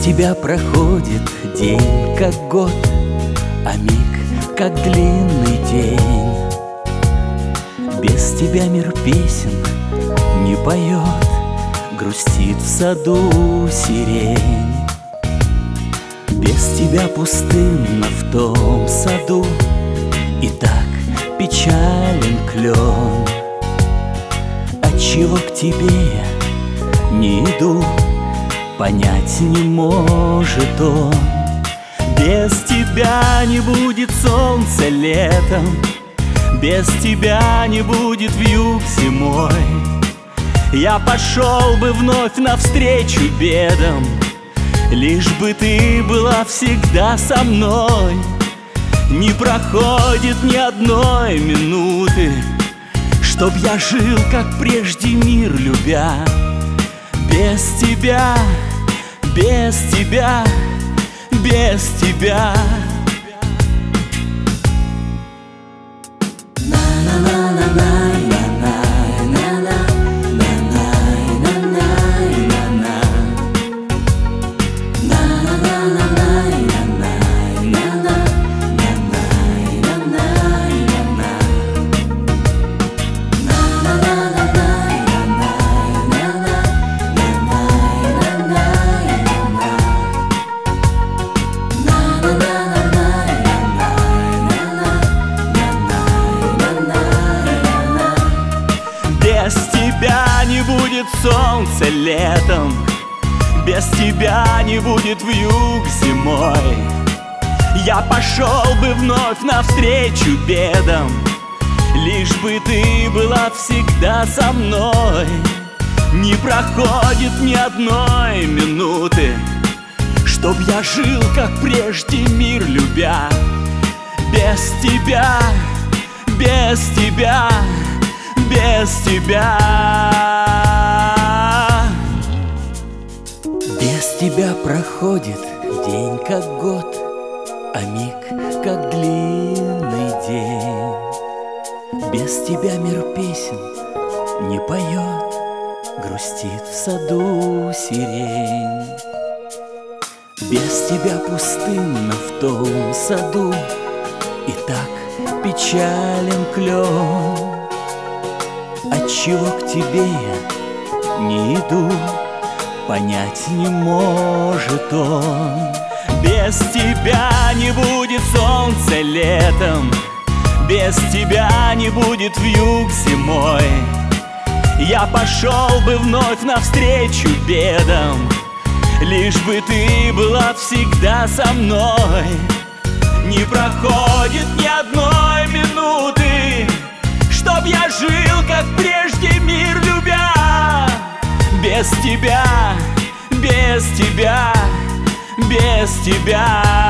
тебя проходит день, как год, а миг, как длинный день. Без тебя мир песен не поет, грустит в саду сирень. Без тебя пустынно в том саду, и так печален клен. Отчего к тебе я не иду, понять не может он. Без тебя не будет солнца летом, без тебя не будет вьюг зимой. Я пошел бы вновь навстречу бедам, лишь бы ты была всегда со мной. Не проходит ни одной минуты, чтоб я жил, как прежде, мир любя. Без тебя, без тебя, без тебя. Без тебя не будет солнца летом, без тебя не будет вьюг зимой. Я пошел бы вновь навстречу бедам, лишь бы ты была всегда со мной. Не проходит ни одной минуты, чтоб я жил, как прежде, мир любя. Без тебя, без тебя, без тебя. Без тебя проходит день, как год, а миг, как длинный день. Без тебя мир песен не поет, грустит в саду сирень. Без тебя пустынно в том саду, и так печален клен. Отчего к тебе я не иду, понять не может он. Без тебя не будет солнца летом, без тебя не будет вьюг зимой. Я пошел бы вновь навстречу бедам, лишь бы ты была всегда со мной. Не проходит ни одной минуты, чтоб я жил, как прежде, мир любя. Без тебя, без тебя, без тебя.